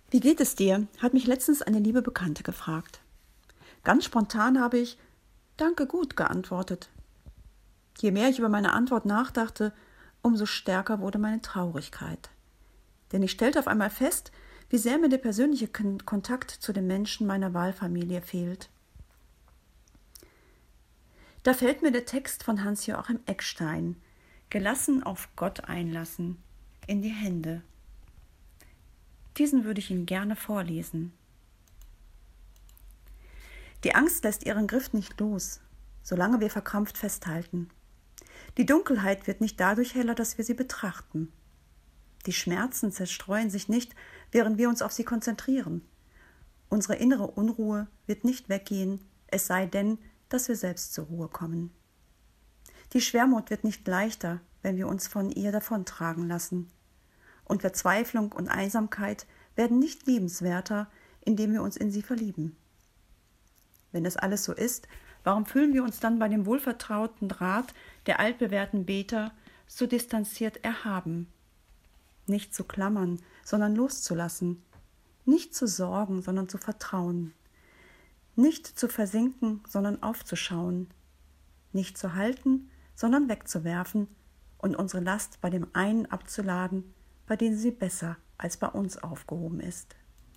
Wie geht es dir? Hat mich letztens eine liebe Bekannte gefragt. Ganz spontan habe ich Danke gut geantwortet. Je mehr ich über meine Antwort nachdachte, umso stärker wurde meine Traurigkeit. Denn ich stellte auf einmal fest, wie sehr mir der persönliche Kontakt zu den Menschen meiner Wahlfamilie fehlt. Da fällt mir der Text von Hans-Joachim Eckstein, Gelassen auf Gott einlassen, in die Hände. Diesen würde ich Ihnen gerne vorlesen. Die Angst lässt ihren Griff nicht los, solange wir verkrampft festhalten. Die Dunkelheit wird nicht dadurch heller, dass wir sie betrachten. Die Schmerzen zerstreuen sich nicht, während wir uns auf sie konzentrieren. Unsere innere Unruhe wird nicht weggehen, es sei denn, dass wir selbst zur Ruhe kommen. Die Schwermut wird nicht leichter, wenn wir uns von ihr davontragen lassen. Und Verzweiflung und Einsamkeit werden nicht liebenswerter, indem wir uns in sie verlieben. Wenn das alles so ist, warum fühlen wir uns dann bei dem wohlvertrauten Rat der altbewährten Beter so distanziert erhaben? Nicht zu klammern, sondern loszulassen. Nicht zu sorgen, sondern zu vertrauen. Nicht zu versinken, sondern aufzuschauen. Nicht zu halten, sondern wegzuwerfen und unsere Last bei dem einen abzuladen, bei dem sie besser als bei uns aufgehoben ist.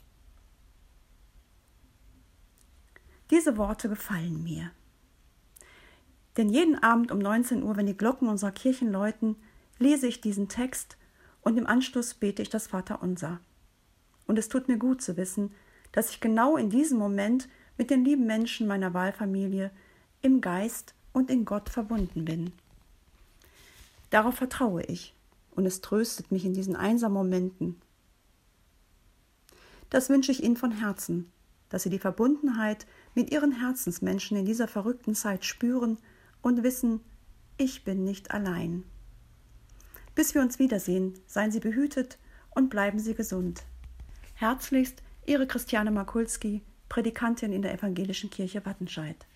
Diese Worte gefallen mir. Denn jeden Abend um 19 Uhr, wenn die Glocken unserer Kirchen läuten, lese ich diesen Text und im Anschluss bete ich das Vaterunser. Und es tut mir gut zu wissen, dass ich genau in diesem Moment mit den lieben Menschen meiner Wahlfamilie im Geist und in Gott verbunden bin. Darauf vertraue ich und es tröstet mich in diesen einsamen Momenten. Das wünsche ich Ihnen von Herzen, dass Sie die Verbundenheit mit Ihren Herzensmenschen in dieser verrückten Zeit spüren und wissen, ich bin nicht allein. Bis wir uns wiedersehen, seien Sie behütet und bleiben Sie gesund. Herzlichst, Ihre Christiane Markulski, Predikantin in der Evangelischen Kirche Wattenscheid.